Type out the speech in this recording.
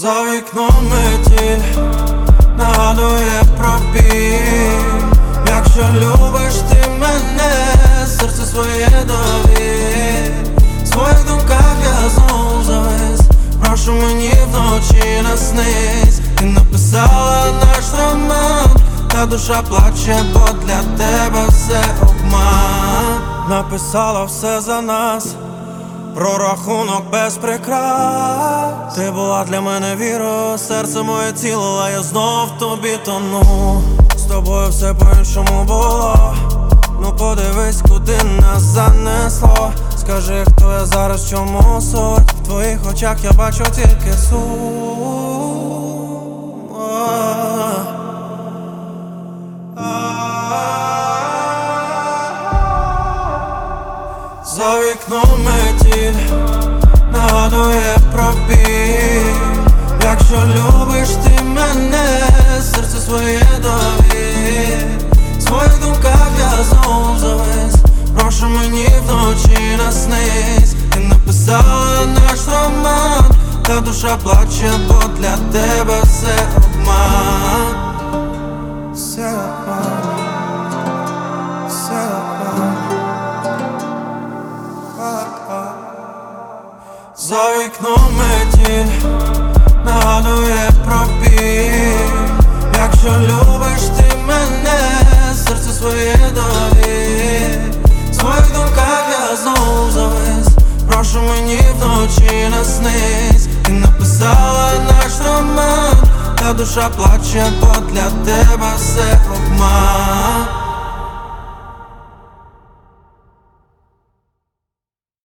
За вікном метіль нагадує про біль. Якщо любиш ти мене, серце своє довір. В своїх думках я знову завис. Прошу, мені вночі наснись. Ти написала наш роман, та душа плаче, бо для тебе все обман. Написала все за нас, прорахунок без прикрас. Ти була для мене вірою, серце моє цілила, я знов в тобі тону. З тобою все по-іншому було. Ну подивись, куди нас занесло. Скажи, хто я зараз, чому суть? В твоїх очах я бачу тільки сум. За вікном метіль нагадує про біль. Якщо любиш ти мене, серце своє довір. В своїх думках я знову завис. Прошу, мені вночі наснись. Ти написала наш роман, та душа плаче, бо для тебе все обман. Все обман. Все обман. За вікном метіль нагадує про біль. Якщо любиш ти мене, серце своє довір. В своїх думках я знову завис. Прошу, мені вночі наснись. Ти написала наш роман, та душа плаче, бо для тебе все обман.